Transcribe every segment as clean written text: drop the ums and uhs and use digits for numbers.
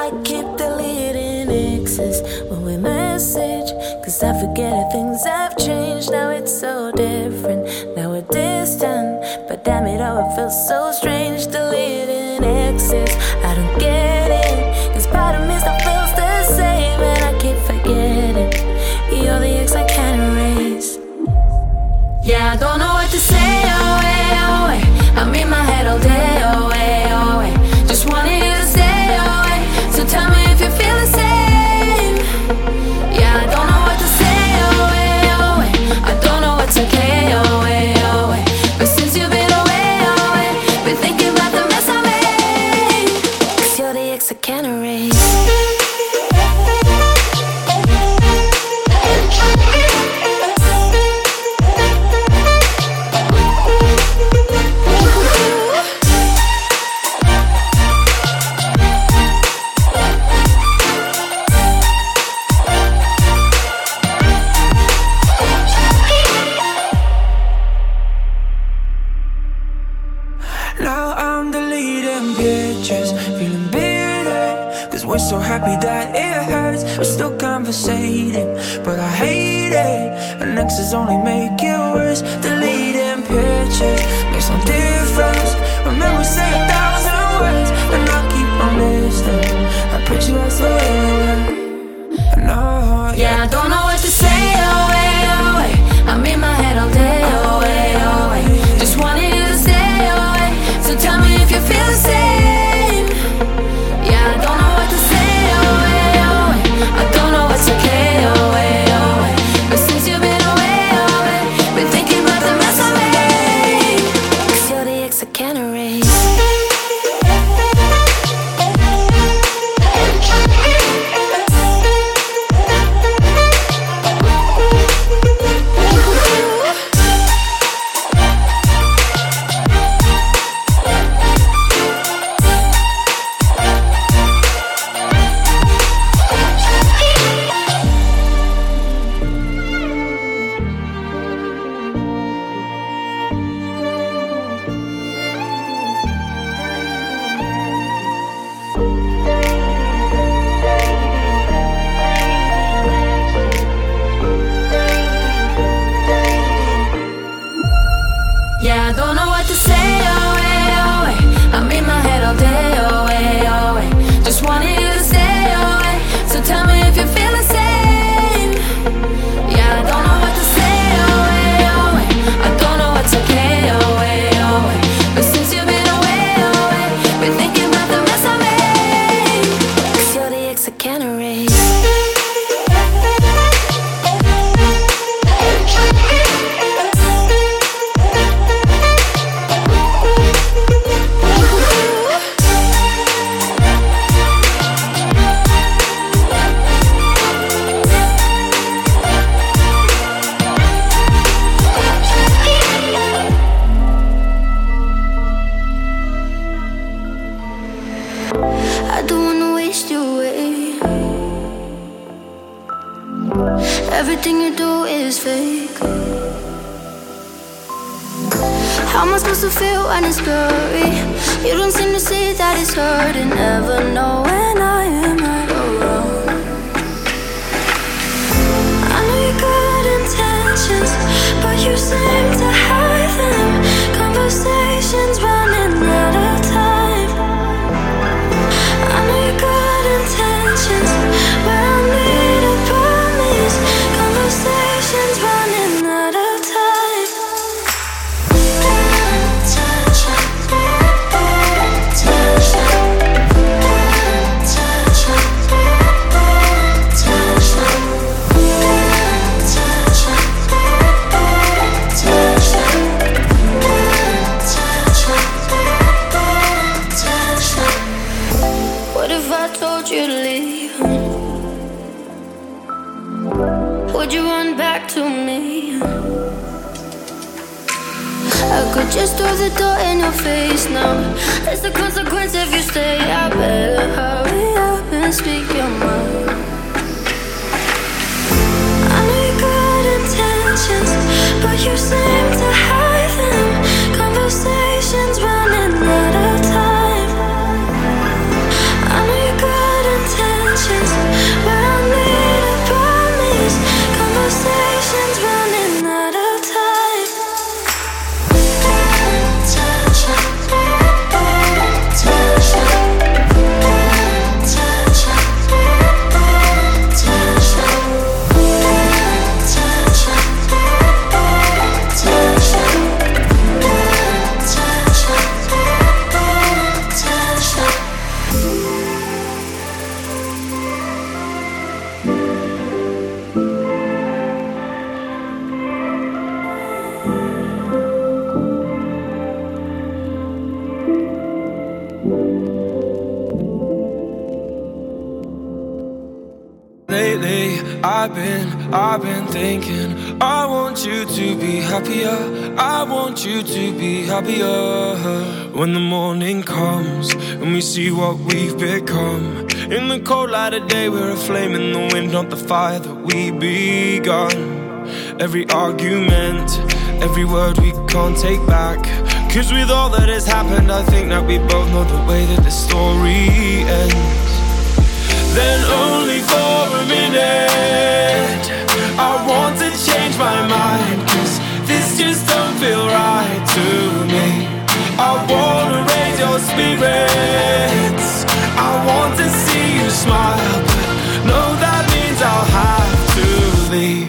I keep deleting exes when we message, cause I forget that things have changed. Now it's so different, now we're distant, but damn it, oh, it feels so strange. Deleting exes, I don't get it, cause part of me still feels the same, and I keep forgetting you're the ex I can't erase. Yeah, I don't know what to say, oh, hey, oh, hey. I'm in my head all day, oh, hey, oh, hey. Just wanted you to stay, oh, hey. So tell me if you feel the same. Yeah, I don't know what to say, oh, hey, oh, hey. I don't know what's okay, oh, hey, oh, hey. But since you've been away, oh, hey, been thinking about the mess I made, cause you're the ex I can't erase. Now I'm deleting pictures, feeling bitter, cause we're so happy that it hurts. We're still conversating, but I hate it, and exes only make it worse. Deleting pictures makes no difference when memories say 1,000 words, and I keep on listening. I put you as the way we were. No, yeah, I don't know what to say, oh, hey, oh, hey. I'm in my head all day, oh, hey, oh, hey. Just wanted you to stay, oh, hey. So tell me if you feel the same. Yeah, I don't know what to say, oh, hey, oh, hey. I don't know what's okay, oh, hey, oh, hey. But since you've been away, oh, hey, been thinking about the mess I made, cause you're the ex I can't erase. Yeah, I don't know what to say, oh, hey, oh, hey. I'm in my head all day, oh, hey, oh, hey. Just wanted you to stay, oh, hey. So tell me if you feel the same. Yeah, I don't know what to say, oh, hey, oh, hey. I don't know what's okay, oh, hey, oh, hey. But since you've been away, oh, hey, been thinking about the mess I made, cause you're the ex I can't erase. I don't wanna waste you away. Everything you do is fake. How am I supposed to feel when it's blurry? You don't seem to see that it's hurting. Never know when I am right or wrong. I know you got intentions, but you seem to hide them. Conversations running out of time. I know you got intentions, but I need a promise. Conversations running out of time. What if I told you to leave? Would you run back to me? I could just throw the door in your face now. That's the consequence if you stay. I better hurry up and speak your mind. I know you got intentions, but you seem to hide them. Conversations running out of time. I know you got I've been thinking, I want you to be happier, I want you to be happier. When the morning comes and we see what we've become, in the cold light of day we're a flame in the wind, not the fire that we begun. Every argument, every word we can't take back, 'cause with all that has happened I think that we both know the way that the story ends. Then only for a minute I want to change my mind, 'cause this just don't feel right to me. I wanna raise your spirits, I want to see you smile, but no, that means I'll have to leave.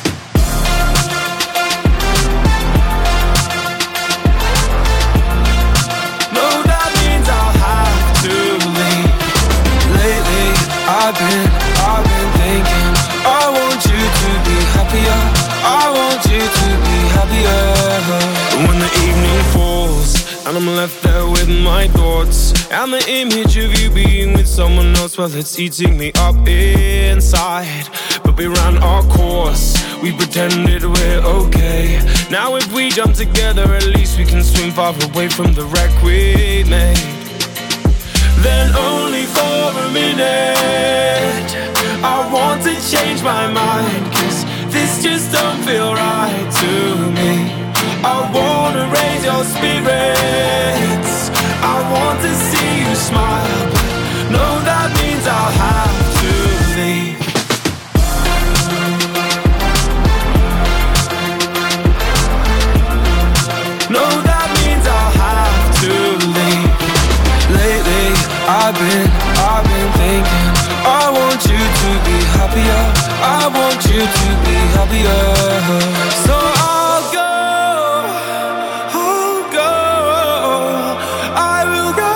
No, that means I'll have to leave. Lately I've been thinking, I want you to be happier, I want you to be happier. When the evening falls and I'm left there with my thoughts, and the image of you being with someone else, well, it's eating me up inside. But we ran our course, we pretended we're okay. Now if we jump together, at least we can swim far away from the wreck we made. Then only for a minute I want to change my mind, 'cause this just don't feel right to me. I wanna raise your spirits, I want to see you smile, but no, that means I'll have to leave. No, that means I'll have to leave. Lately I've been thinking, I want you to be happier, I want you to be happier. So I'll go, I will go.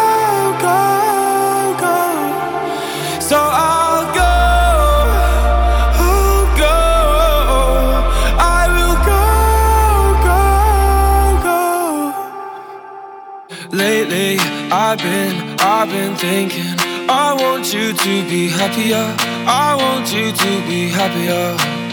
So I'll go, I will go. Lately I've been thinking, I want you to be happier, I want you to be happier.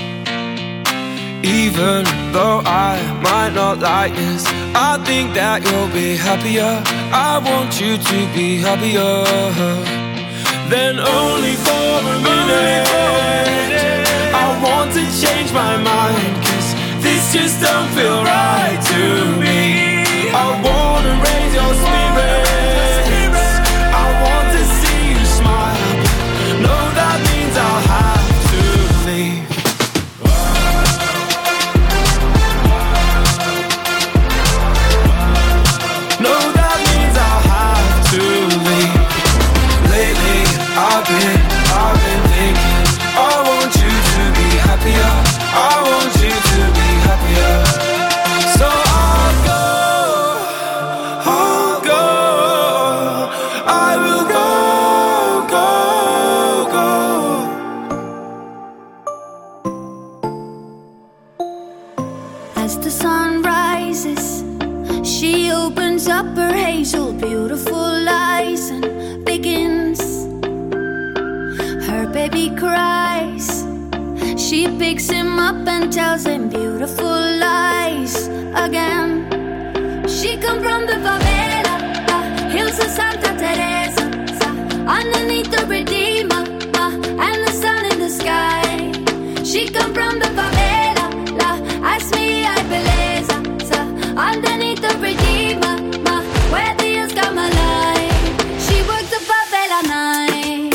Even though I might not like this, I think that you'll be happier, I want you to be happier. Then only for a minute I want to change my mind, 'cause this just don't feel right to me. I wanna raise your spirits, I want to see you smile, no, that means I'll have to leave. No, that means I'll have to leave. Lately I've been thinking, I want you to be happier, I want you to be happier. So I'll go, I will go. As the sun rises, she opens up her hazel, beautiful eyes and begins. Her baby cries, she picks him up and tells him beautiful lies again. She come from the favela, hills of Santa Teresa, underneath the Redeemer, and the sun in the sky. She come from the favela, as me hay beleza, underneath the Redeemer, where the hills come alive. She works the favela night.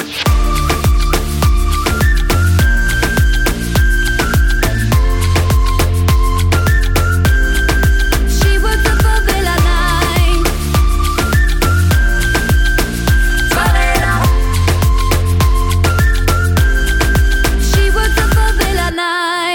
She works the favela night. Favela. She works the favela night.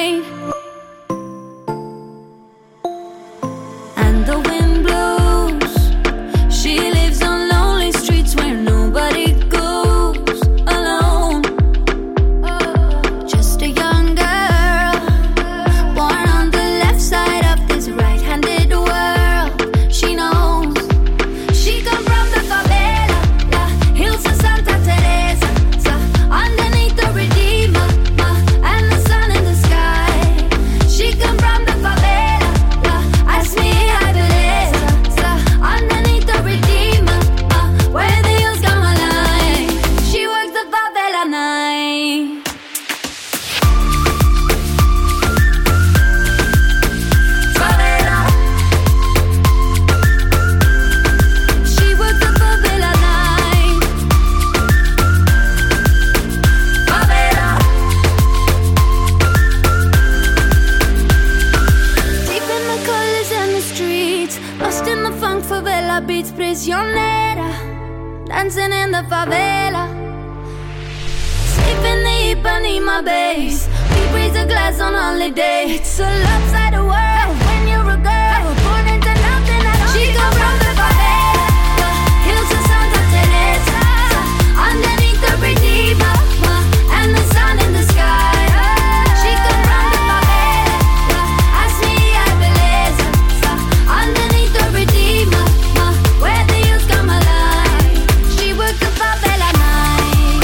funk favela beats, prisionera, dancing in the favela. Sleeping the Ipanema bass, we breathe a glass on holiday. It's a lopsided the world when you're a girl, born into nothing at all. She come from the favela, hills of Santa Teresa, underneath the Redeemer, and the sun in the sky. She come from the favela, ask me I believe, underneath the Redeemer, where the youth come alive. She worked the favela night.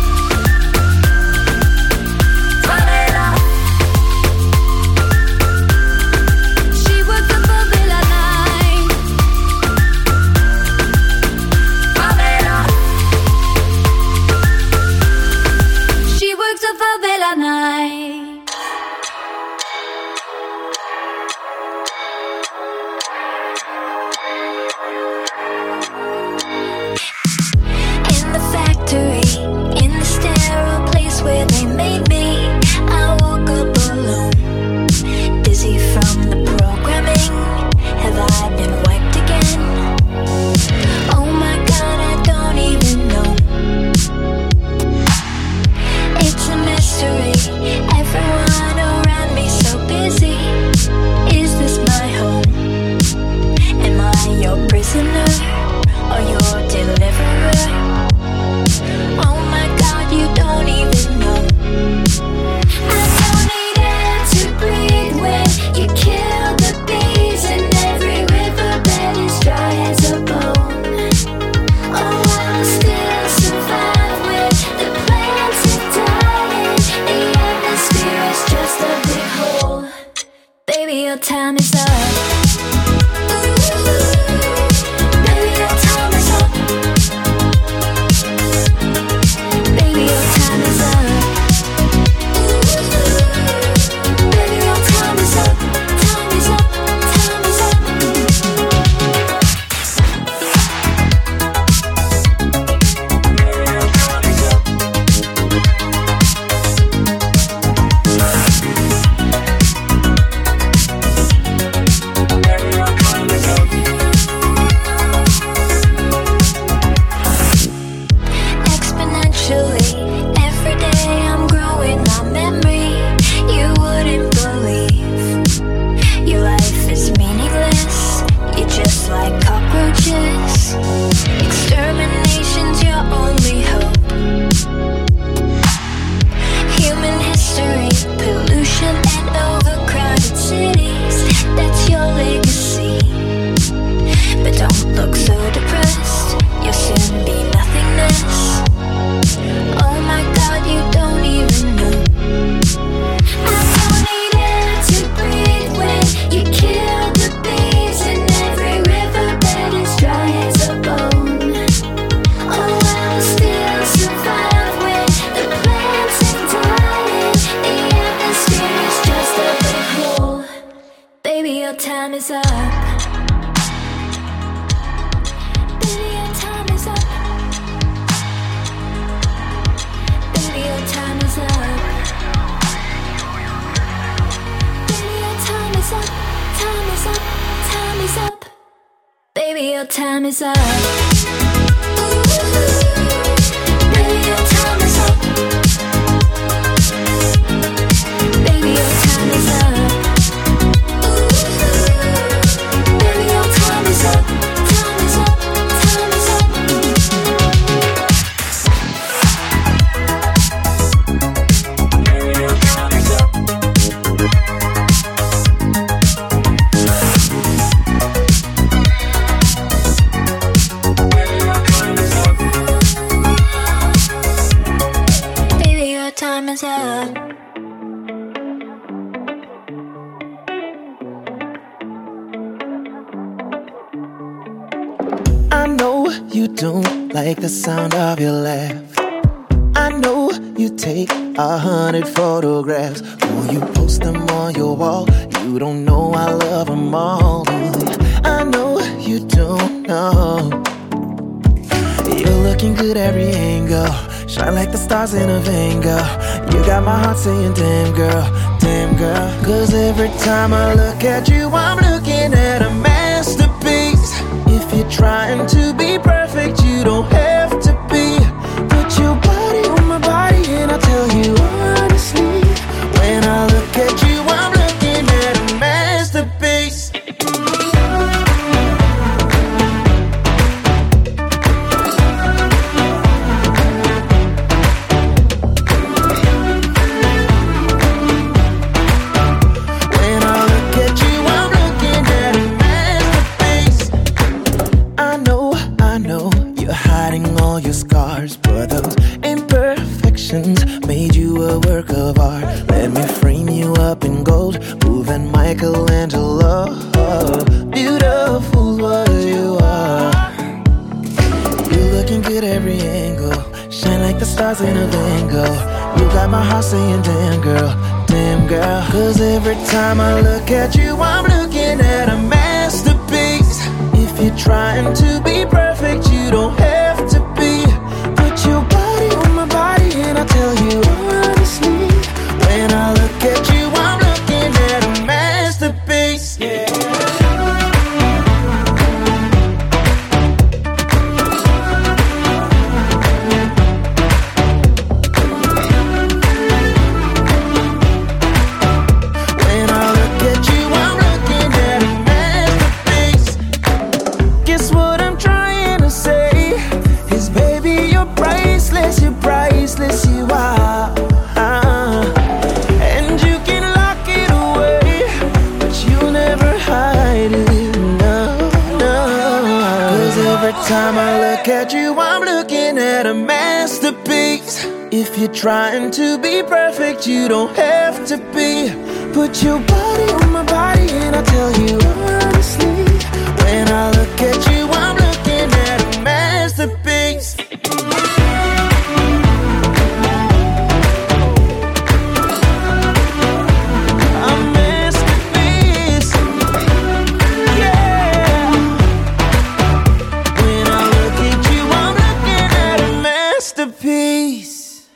Favela. She worked the favela night. Favela. She works the favela night. In the factory, in the sterile place where they made me, I woke up alone, dizzy from the programming. Have I been wiped again? Oh my God, I don't even know. It's a mystery, everyone around me so busy. Is this my home? Am I your prisoner or your deliverer? Oh my God, you don't even know. I don't need air to breathe when you kill the bees, and every riverbed is dry as a bone. Oh, I'll still survive when the plants are dying. The atmosphere is just a big hole. Baby, your time is up. Baby, your time is up. Baby, your time is up. Baby, your time is up. Time is up. Time is up. Exponentially, every day I'm growing my memory. You wouldn't believe your life is meaningless. You're just like cockroaches. Extermination's your only hope. Human history, pollution and overcrowded cities, that's your legacy. But don't look so depressed, you'll soon be nothingness. Oh my God, you don't even know. I don't need air to breathe when you kill the bees, and every riverbed is dry as a bone. Oh, I'll still survive when the plants are dying. The atmosphere is just a big hole. Baby, your time is up. Baby, your time is up. Baby, your time is up. Baby, your time is up. Time is up. Time is up. Baby, your time is up. Baby, your time is up. Baby, your time is up. Baby, your time is up. Time is up. Time is up. Baby, your time is up. I know you don't like the sound of your laugh. I know you take 100 photographs. Will you post them on your wall? You don't know I love them all. I know you don't know. You're looking good every angle, shine like the stars in a Van Gogh. You got my heart saying damn girl, damn girl. Cause every time I look at you, I'm looking at a masterpiece. trying to be perfect, you don't have to be. Put your body on my body and I tell you honestly, when I look at you, I'm looking at a masterpiece. All your scars, but those imperfections made you a work of art. Let me frame you up in gold, moving Michelangelo. Beautiful what you are. You looking good every angle, shine like the stars in a Van Gogh. You got my heart saying damn girl, damn girl. Cause every time I look at you, I'm looking at a masterpiece. If you're trying to be perfect, you don't have to be. Put your body on my body and I tell you honestly, when I look at you, I'm looking at a masterpiece. Yeah. Priceless you are, and you can lock it away, but you'll never hide it, no, no. Cause every time I look at you, I'm looking at a masterpiece. If you're trying to be perfect, you don't have to be. Put your body on my body and I tell you honestly, when I look at you, I'm looking at a masterpiece. Peace.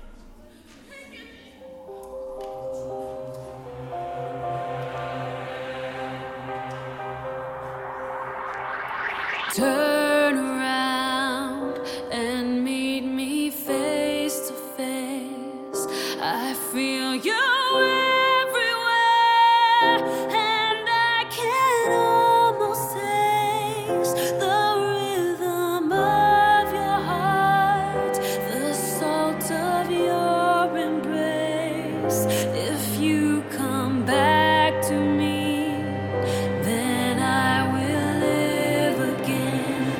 Turn around and meet me face to face. I feel you everywhere, and I can almost taste the rhythm of your heart, the salt of your embrace. If you come back to me, then I will live again.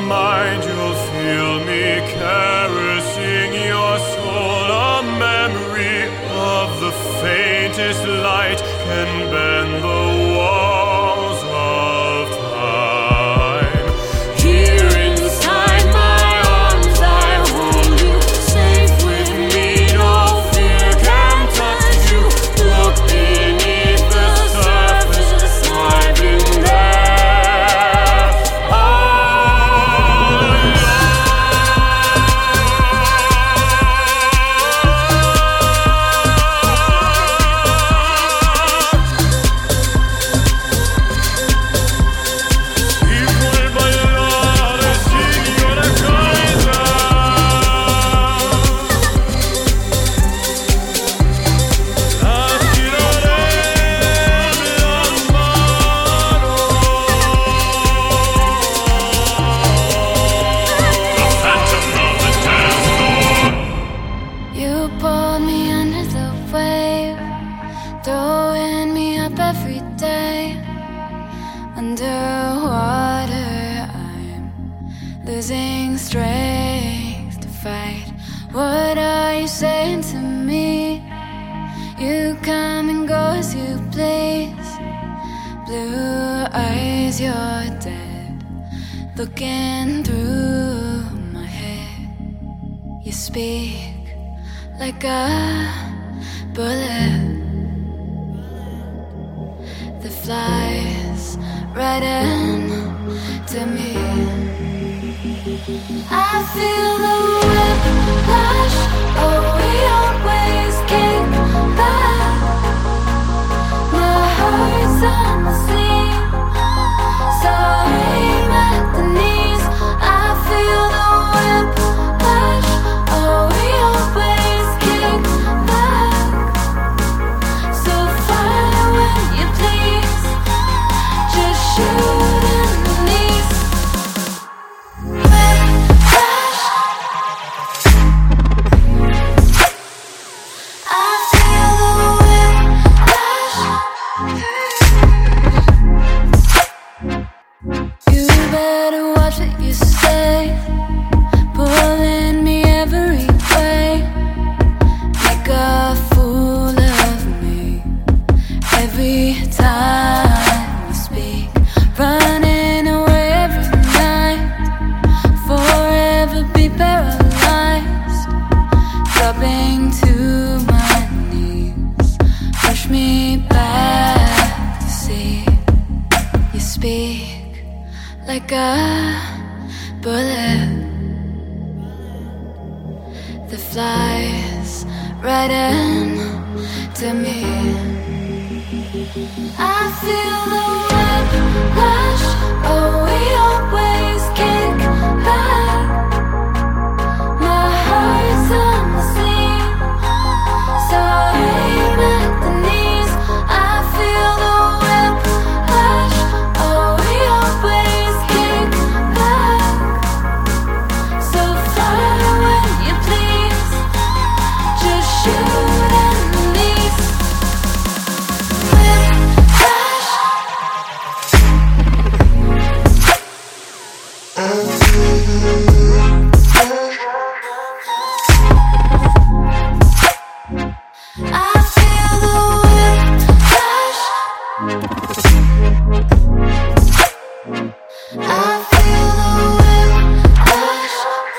mind, you'll feel me caressing your soul. A memory of the faintest light can bend the walls of time. Here inside my arms I hold you, safe with me, no fear can touch you. Look beneath the surface, I've been there all along. Y vuelvo a llorar, signora Kaiser. La tiraré las manos. The Phantom of the Dance Floor. You pulled me under the wave, throwing me up every day. Underwater, I'm losing strength to fight. What are you saying to me? You come and go as you please. Blue eyes, you're dead. Looking through my head, you speak like a bullet that flies right into me. I feel the whiplash. Oh, we always kick back. My heart's on the sleeve, so aim at the knees. I feel the whiplash. Oh, we always kick back. So fire when you please, just shoot in the knees. Whiplash. I feel the whiplash. You better watch what you say, pulling me every way. Make a fool of me every time you speak. Running away every night, forever be paralyzed. Dropping to my knees, push me back to see. You speak like a bullet that flies right into me. I feel the whiplash. Oh, we always kick back. My heart's on the sleeve, so aim at the knees. I feel the whiplash. Oh, we always kick back. So fire when you please, just shoot in the knees. Whiplash. I feel the whiplash. I feel the whiplash.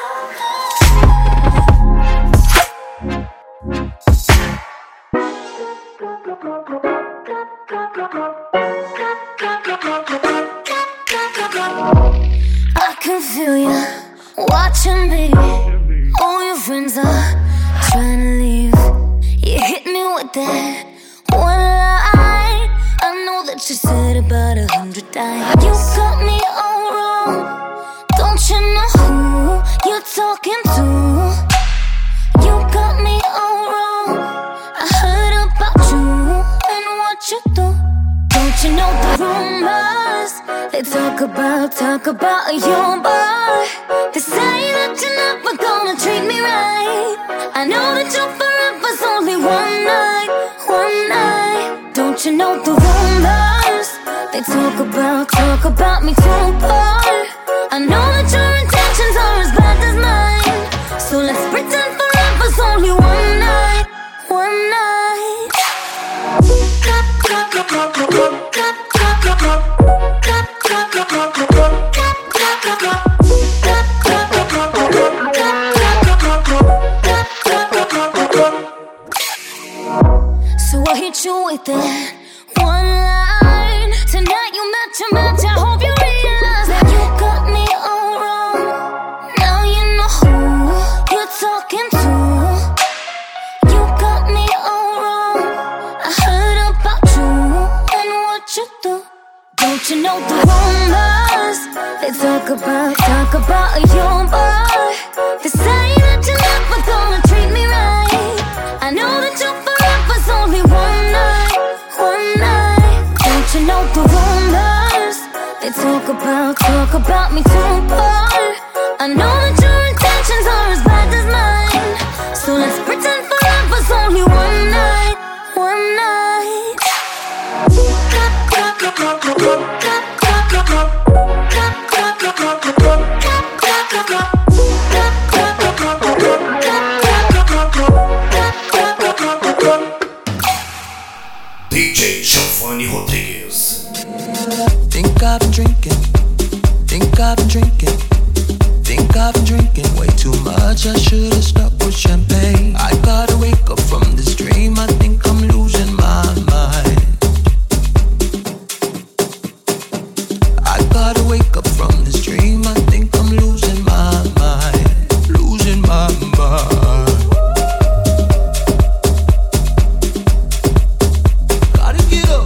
I can feel you watching me. All your friends are trying to leave. You hit me with that one line. I know that you said about 100 times. You got me all wrong. Don't you know who you're talking to? You got me all wrong. I heard about you and what you do. Don't you know the rumors? They talk about your boy. They say that you're never gonna treat me right. I know that your forever's only one night, one night. Don't you know the rumors? They talk about me too, boy. I know that you're So I hit you with that one line. Tonight you meant to match. I hope you realize that you got me all wrong. Now you know who you're talking to. You got me all wrong. I heard about you and what you do. Don't you know the rumors? They talk about your boy. They say that you're never gonna treat me right. I know that your forever's only one night, one night. Don't you know the rumors? They talk about me too, boy. I know that your intentions are as bad as mine. So let's pretend forever's only one night, one night. DJ Giovanni Rodrigues. Think I've been drinking, think I've been drinking, think I've been drinking way too much. I should've stuck with champagne. I gotta wake up from this dream. I think I'm losing my mind. I gotta wake up from this dream. I think I'm losing my mind, losing my mind. Gotta get up.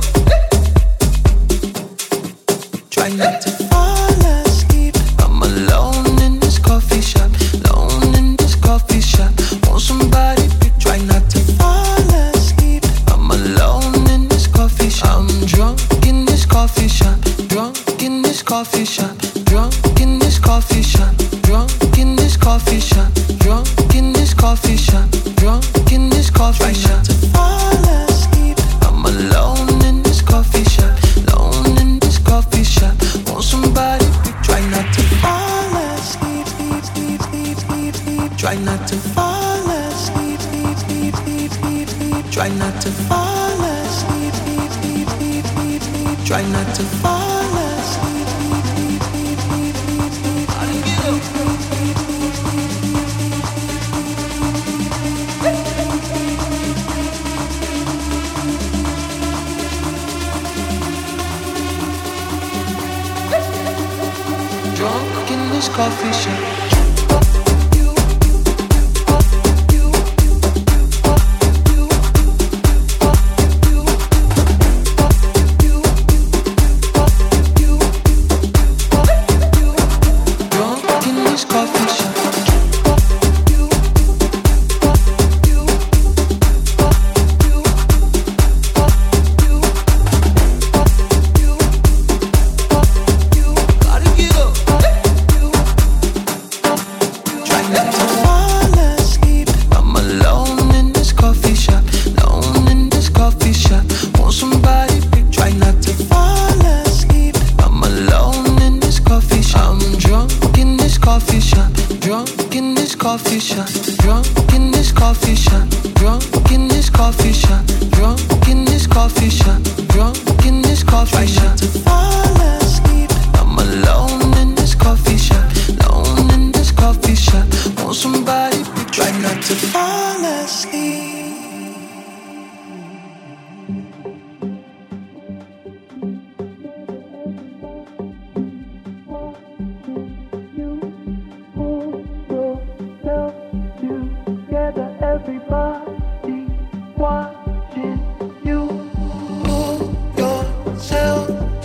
Try not to fall asleep. I'm alone in this coffee shop, alone in this coffee shop. Want somebody to try not to fall asleep. I'm alone in this coffee shop. I'm drunk in this coffee shop, drunk in this coffee shop, drunk in this coffee shop, drunk in this coffee shop, drunk in this coffee shop, drunk in this coffee shop. Try not to fall asleep. I'm alone in this coffee shop, alone in this coffee shop. Want somebody to try not to fall asleep. Try not to fall asleep. Try not to fall asleep. Try not to fall asleep. Gotta get up. Drunk in this coffee shop. Coffee shop, drunk in this coffee shop, drunk in this coffee shop, drunk in this coffee shop, drunk in this coffee shop. Try not to fall asleep. I'm alone in this coffee shop, alone in this coffee shop. Want somebody to try not to fall asleep. Everybody watching you. Pull yourself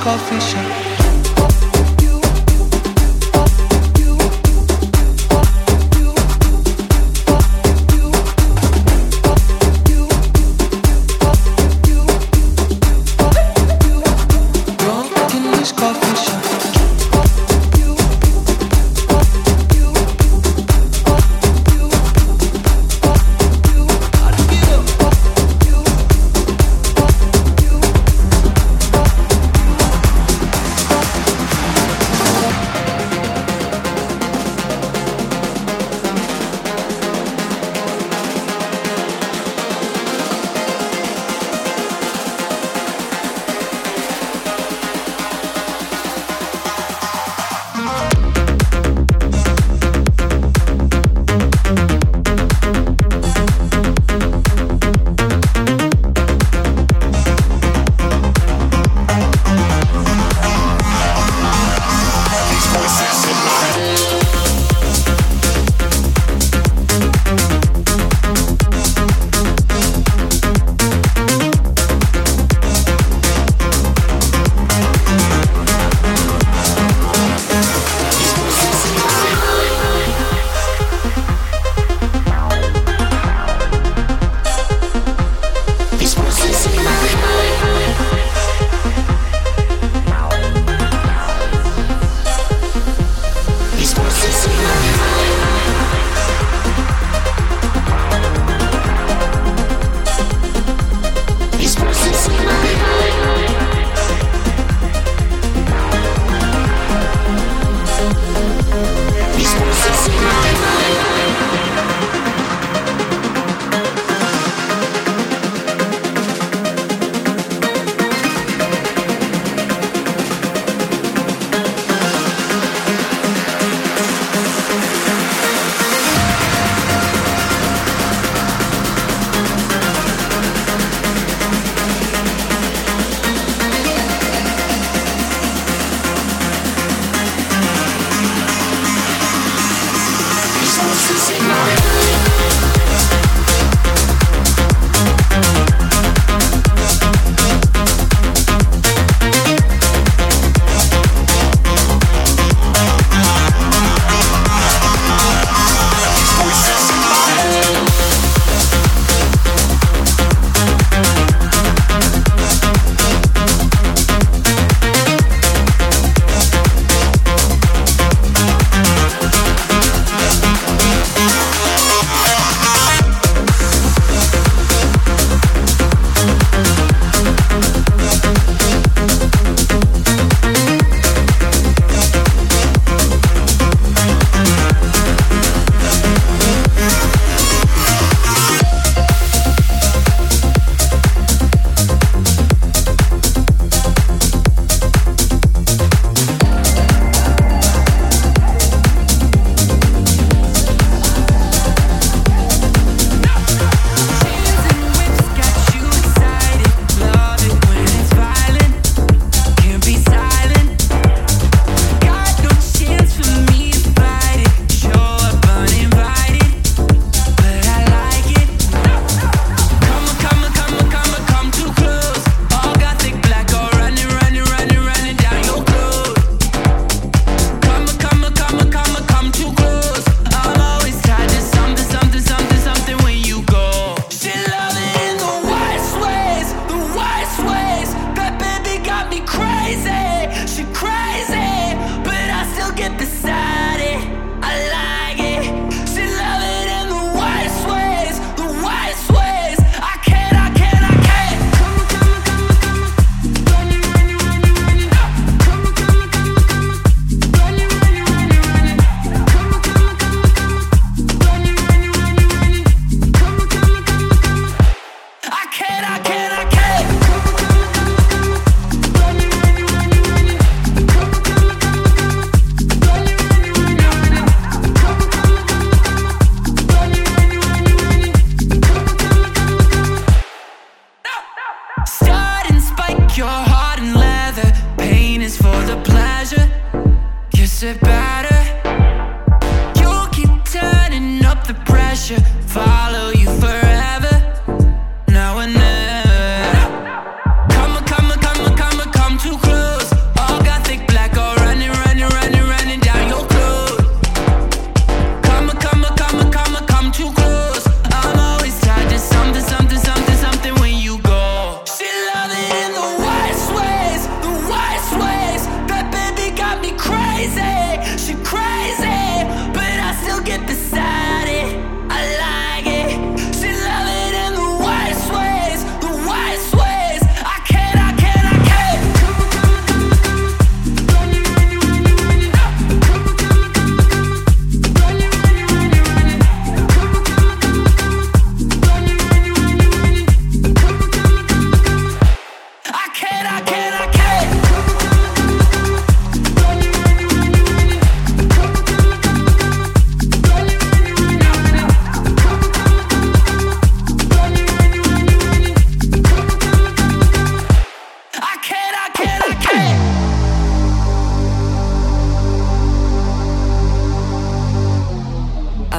coffee shop.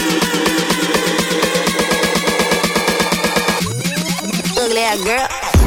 Ugly ass girl.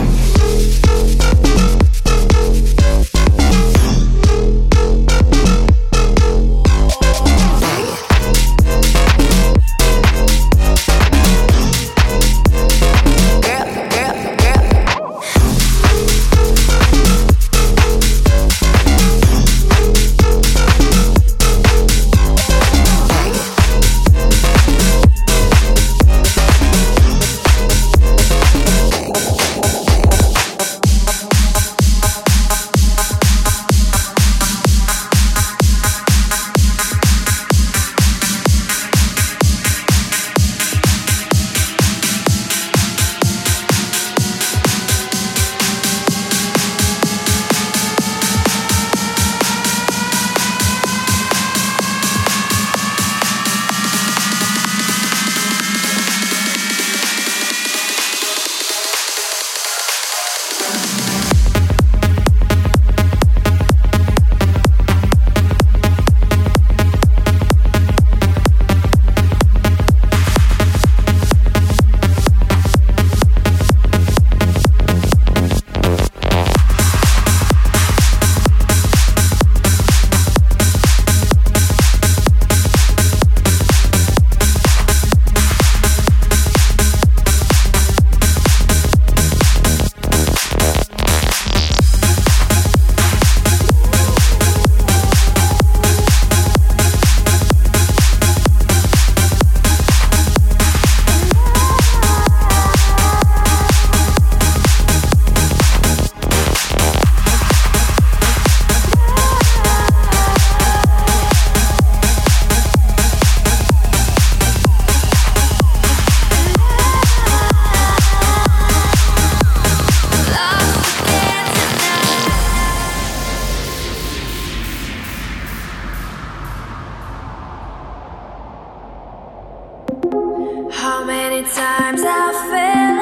How many times I fell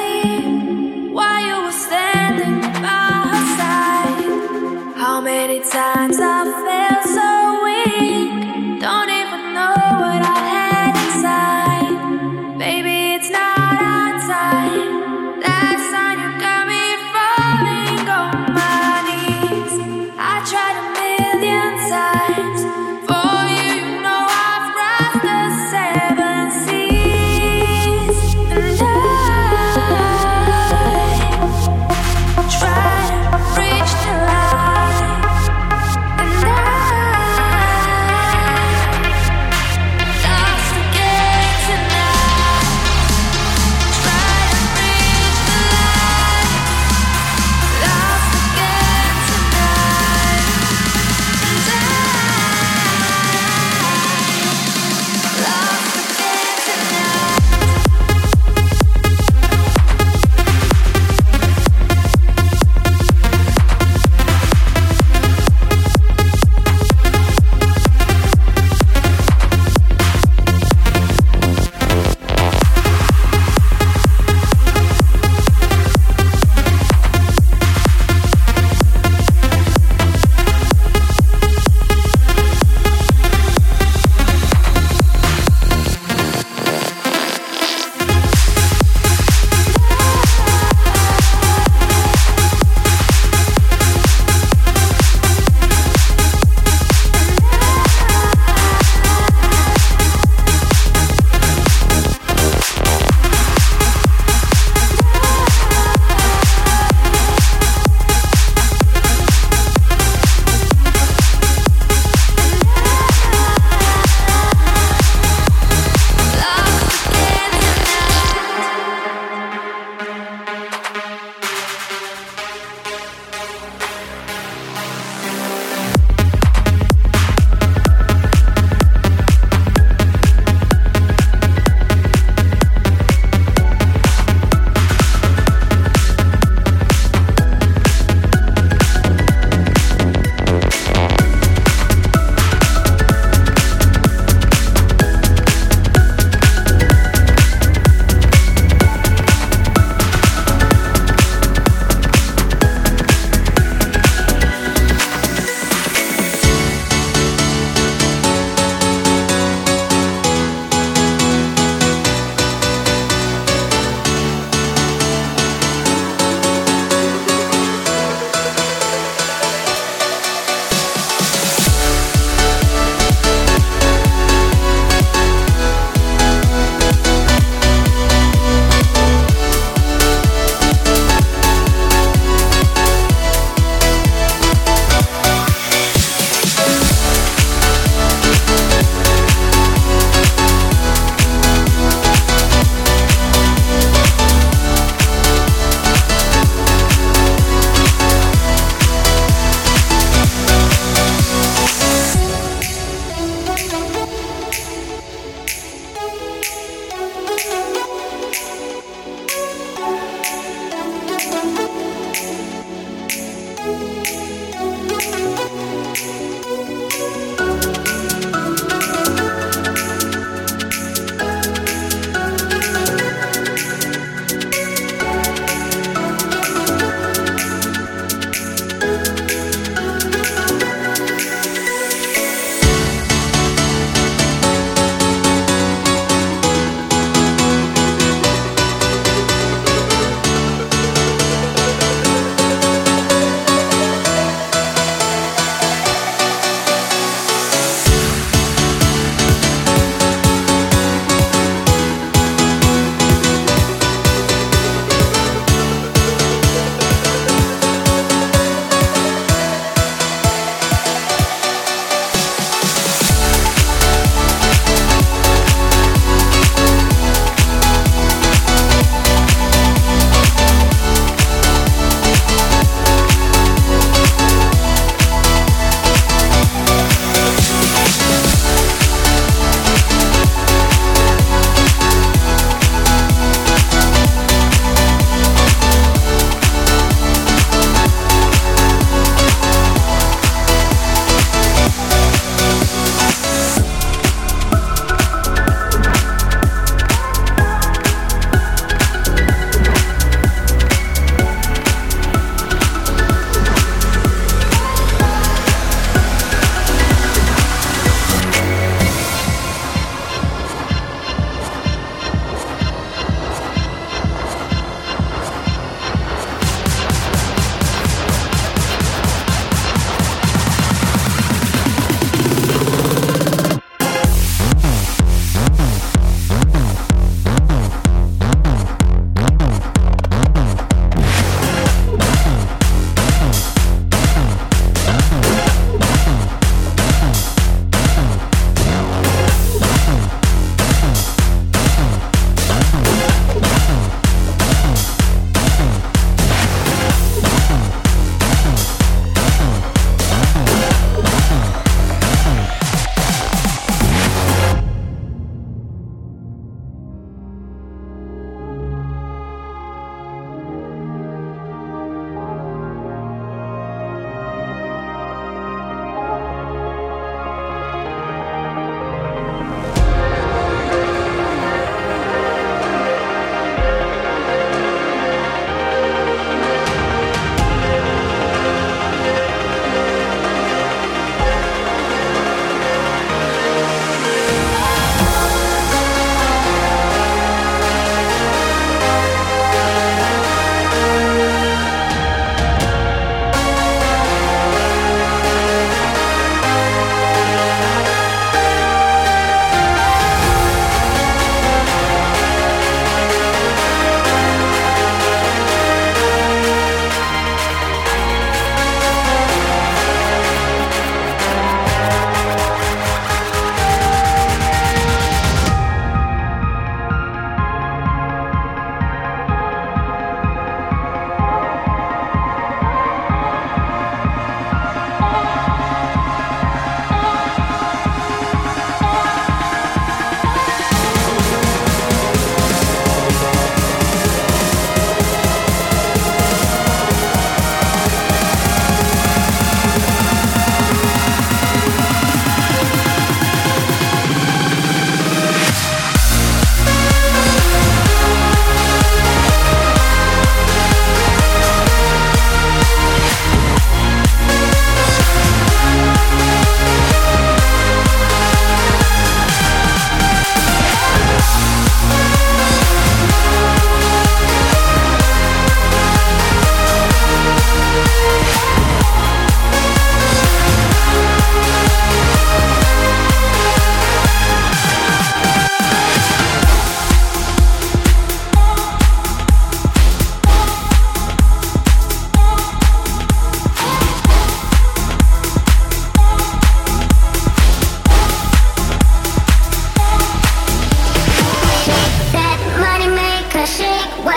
asleep while you were standing by her side? How many times I felt so weak, don't even know what I had inside. Baby, it's not our time. Last time you got me falling on my knees. I tried a million times. For you, you know I've crossed the 7 seas.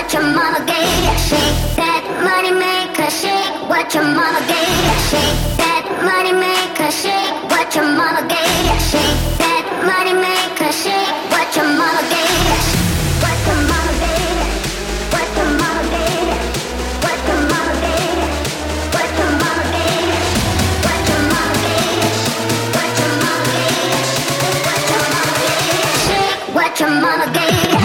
what your mama gave ya. Shake that money maker, shake what your mama gave ya. Shake that money maker, shake what your mama gave ya. Shake that money maker, shake what your mama gave ya. What your mama gave ya. What your mama gave ya. What your mama gave ya. What your mama gave ya. What your mama gave ya. What your mama gave ya. What your mama gave ya. Shake what your mama gave ya.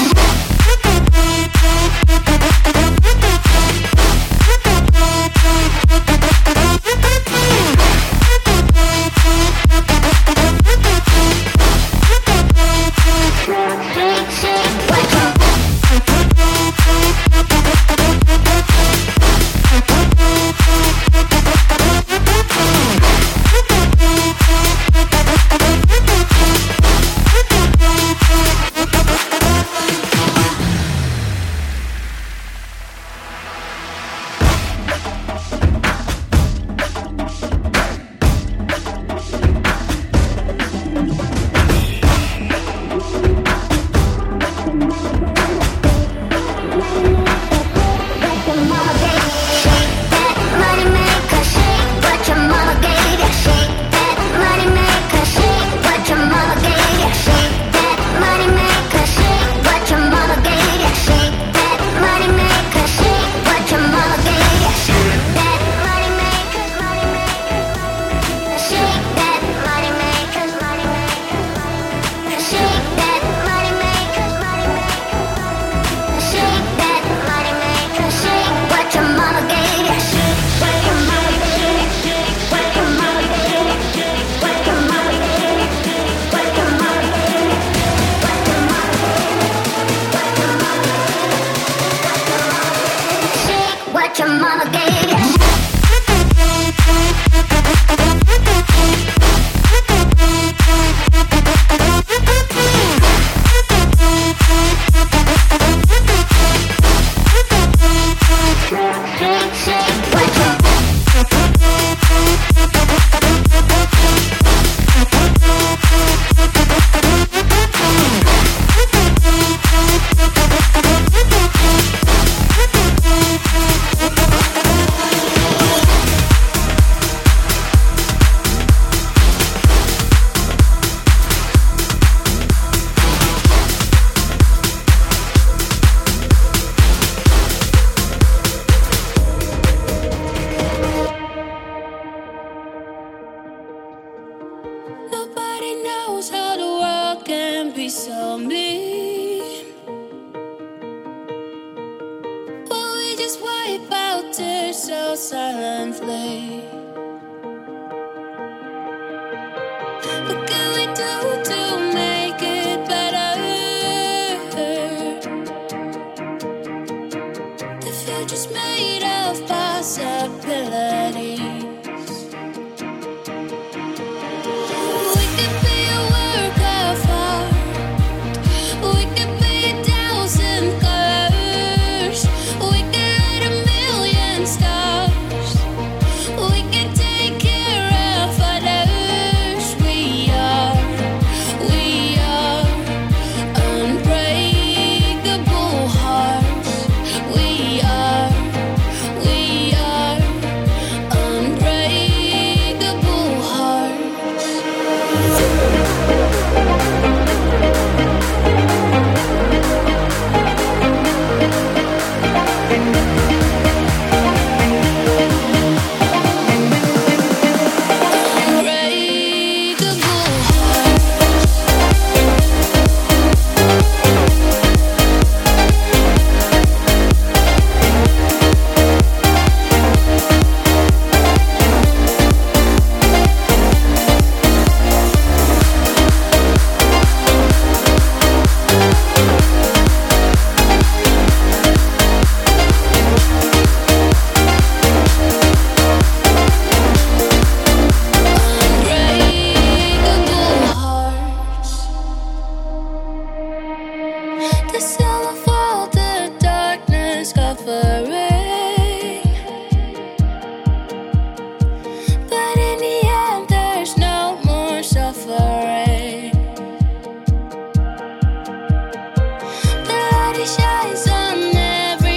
Shines on every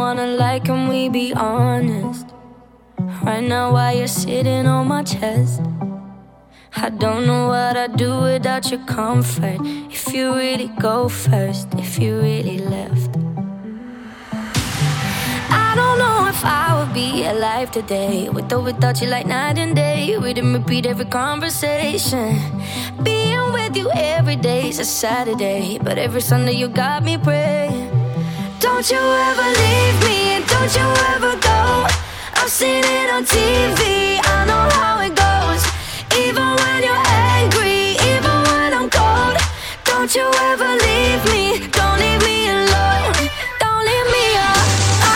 wanna lie, can we be honest? Right now while you're sitting on my chest, I don't know what I'd do without your comfort. If you really go first, if you really left, I don't know if I would be alive today, with or without you, like night and day. We didn't repeat every conversation. Being with you every day is a Saturday, but every Sunday you got me praying. Don't you ever leave me, and don't you ever go. I've seen it on TV, I know how it goes. Even when you're angry, even when I'm cold, don't you ever leave me, don't leave me alone. Don't leave me alone.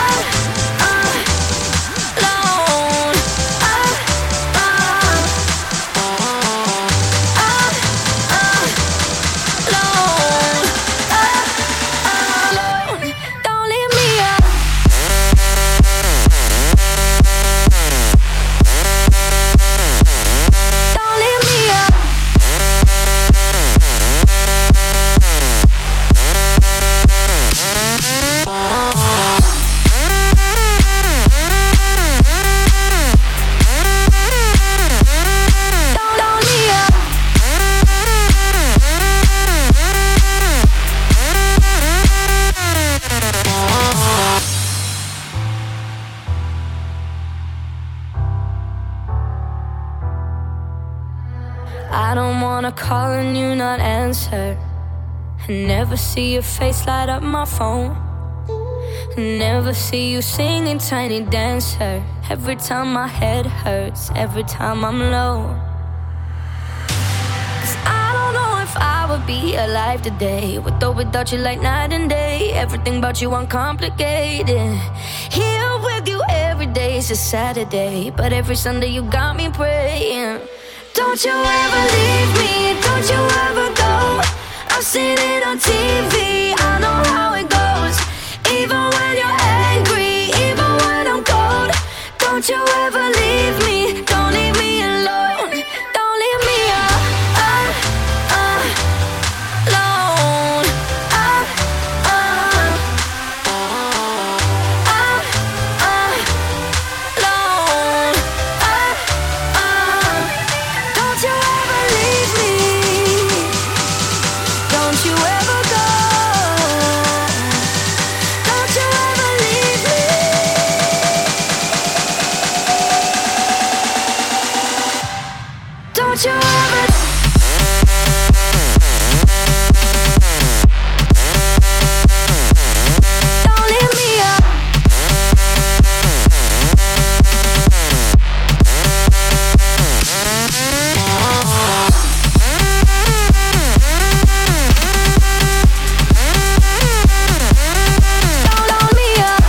I don't wanna call and you not answer, and never see your face light up my phone. Never see you singing Tiny Dancer. Every time my head hurts, every time I'm low. 'Cause I don't know if I would be alive today, with or without you, like night and day. Everything about you uncomplicated. Here with you every day is a Saturday, but every Sunday you got me praying. Don't you ever leave me, don't you ever go. I've seen it on TV, I know how it goes. Even when you're angry, even when I'm cold, don't you ever leave me, don't leave me alone. Don't leave me alone. Don't you ever don't leave me up. Don't me up.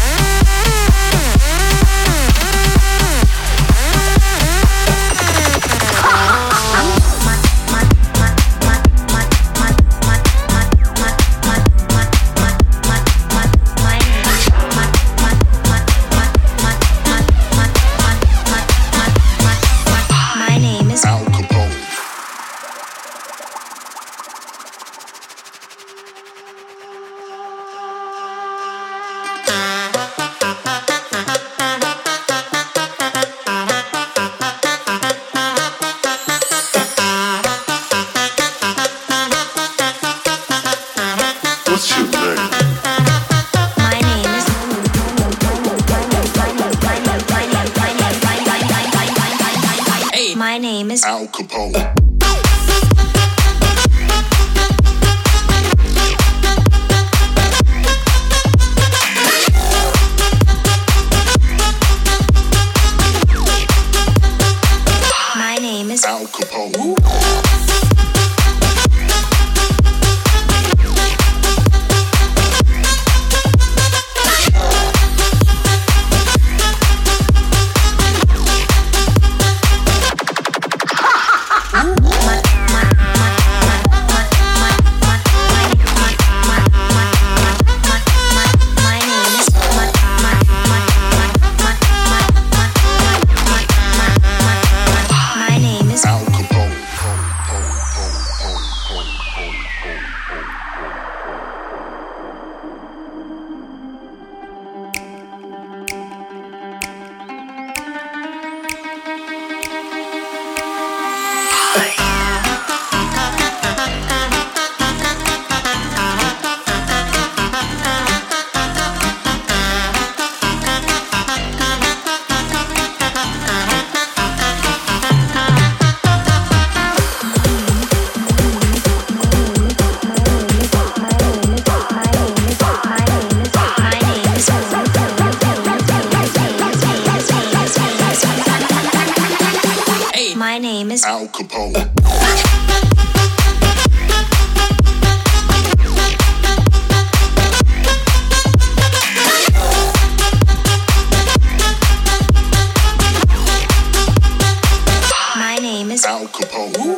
My name is Al Capone. My name is Al Capone. Al Capone. My name is Al Capone. My name is Al Capone.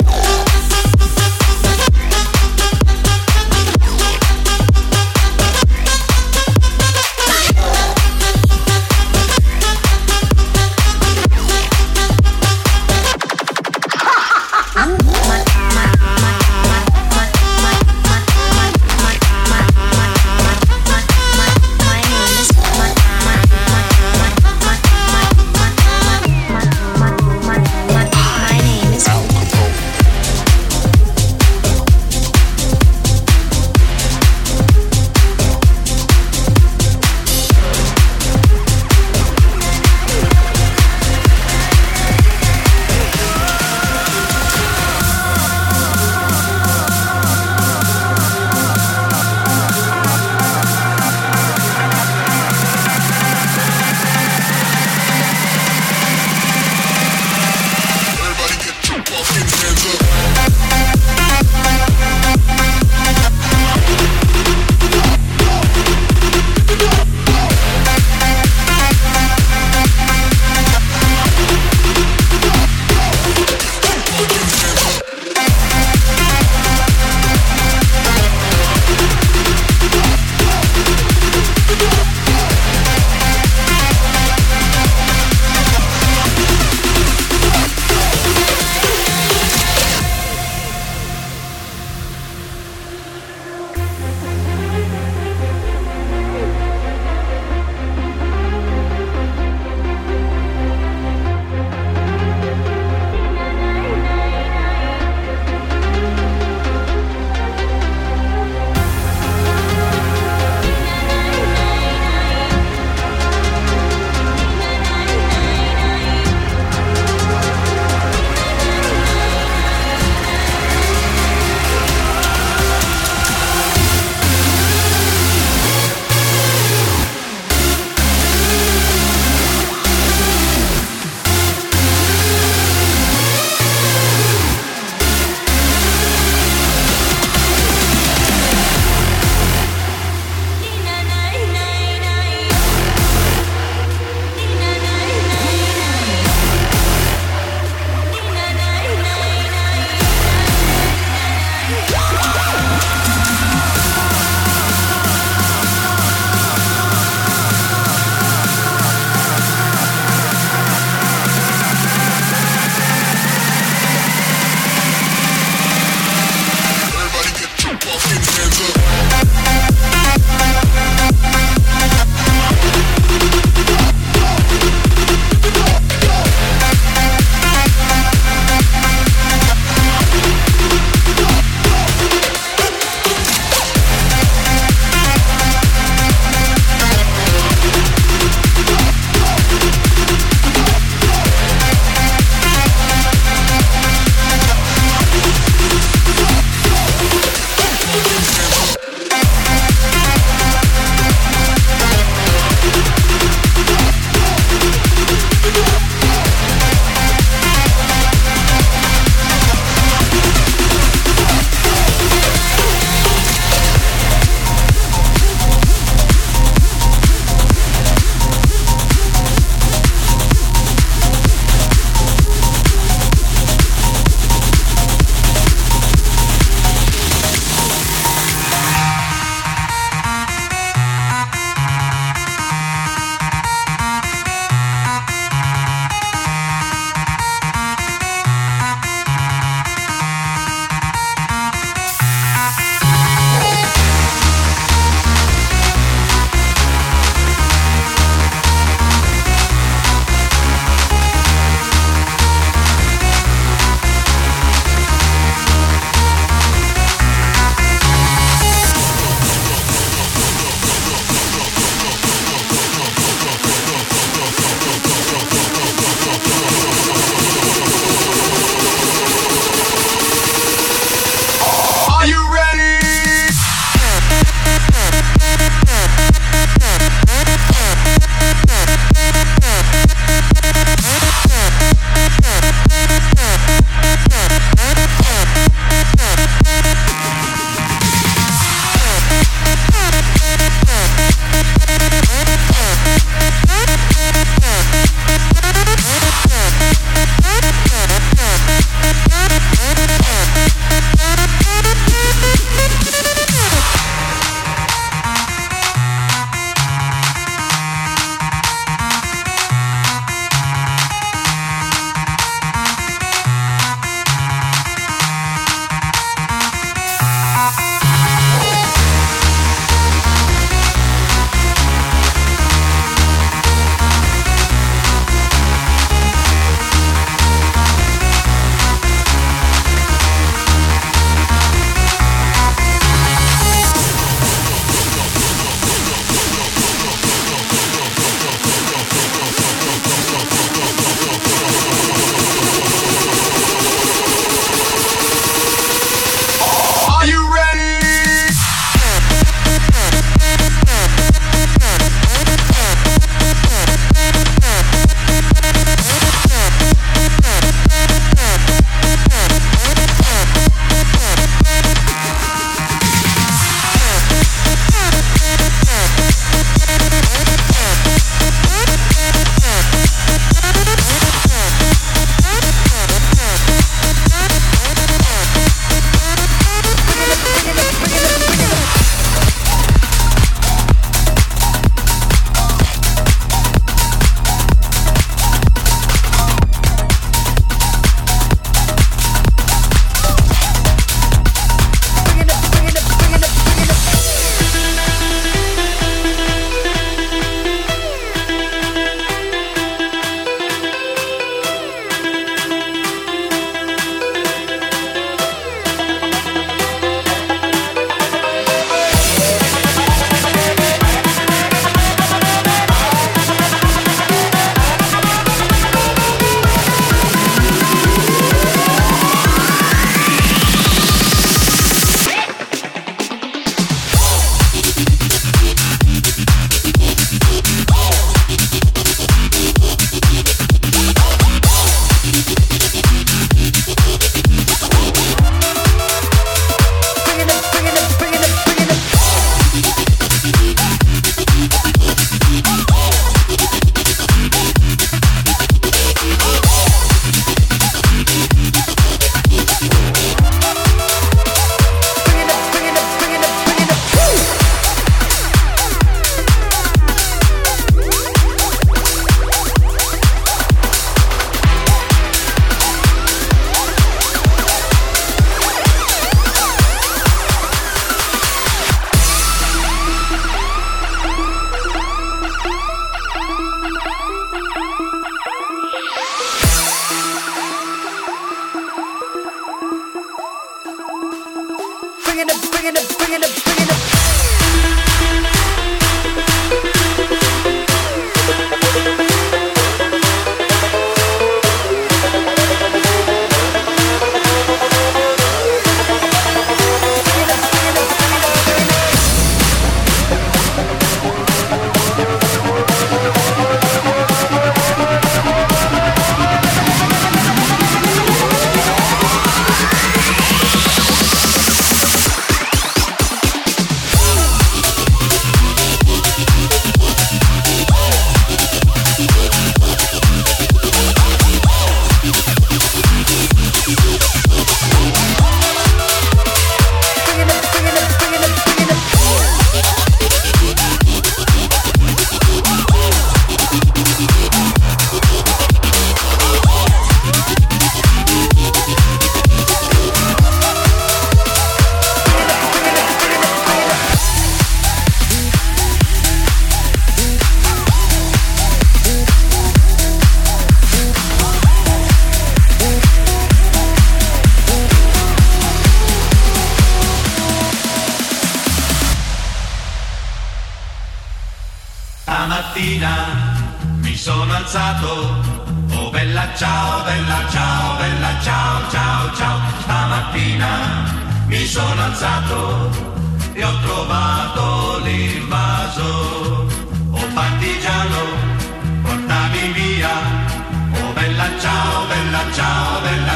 Stamattina mi sono alzato, oh bella ciao, bella ciao, bella ciao, ciao, ciao. Stamattina mi sono alzato e ho trovato l'invaso. Oh partigiano, portami via, oh bella ciao, bella ciao, bella